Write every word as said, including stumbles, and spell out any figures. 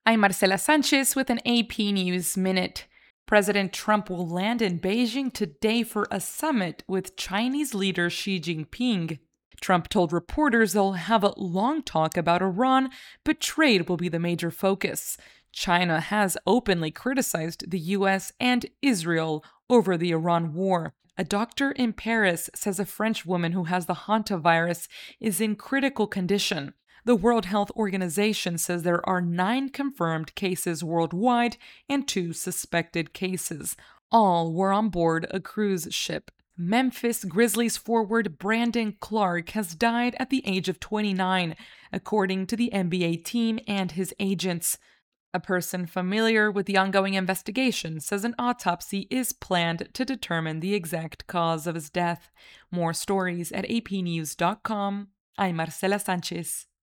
I'm Marcela Sanchez with an A P News Minute. President Trump will land in Beijing today for a summit with Chinese leader Xi Jinping. Trump told reporters they'll have a long talk about Iran, but trade will be the major focus. China has openly criticized the U S and Israel over the Iran war. A doctor in Paris says a French woman who has the hantavirus is in critical condition. The World Health Organization says there are nine confirmed cases worldwide and two suspected cases. All were on board a cruise ship. Memphis Grizzlies forward Brandon Clarke has died at the age of twenty-nine, according to the N B A team and his agents. A person familiar with the ongoing investigation says an autopsy is planned to determine the exact cause of his death. More stories at a p news dot com. I'm Marcela Sanchez.